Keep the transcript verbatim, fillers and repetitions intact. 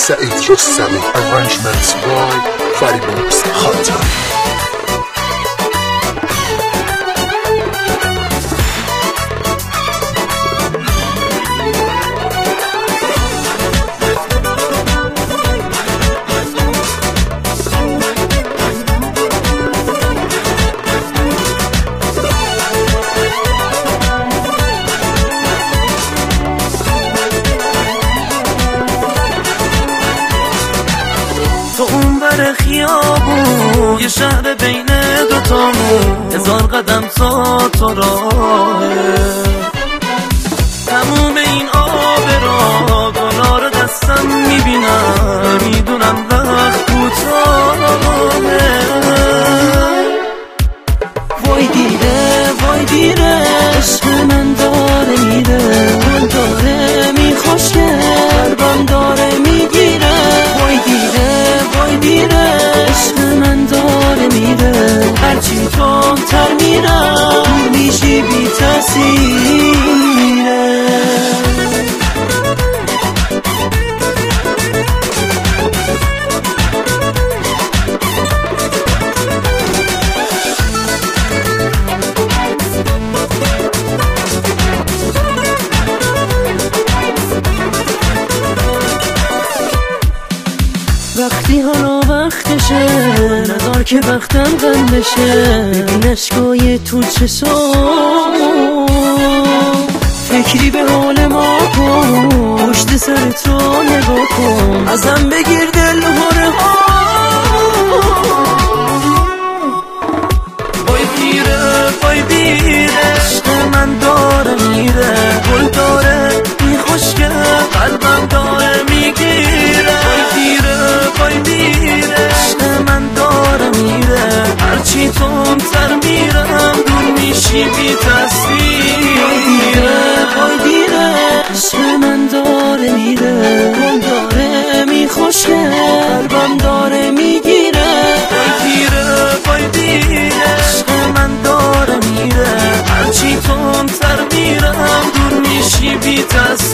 سعید رستمی. Arrangements by Faribox Hunter. تو اون بر خیابون یه شهر بین دوتامون، هزار قدم تا تو راهه. تموم این آب را گلا رو دستم میبینم، میدونم وقت کوتاهه. وای دیره وای دیره عشق من داره میره، من داره میخوشه قلبم داره میگیره. وای دیره وای دیره عشق من داره میره، هرچی تر میرم میشی بی تأثیره. وقتی حالا وقتشه نذار که وقتم غم بشه، ببین اشکای تو چشام، فکری به حال ما کن، پشت سر تو نگاه کن، ازم بگیر دل هره ها. وای دیره وای دیره عشق من داره میره، گل داره میخوشگه قلبم داره میگیره. وای دیره وای دیره عشق من داره میره، هرچی تر میرم دور میشی بی تصویره. وای دیره عشق من داره میره، گل داره میخوشه قلبم داره میگیره. وای دیره وای دیره عشق من داره میره، هرچی تر میرم دور میشی بی تصویره.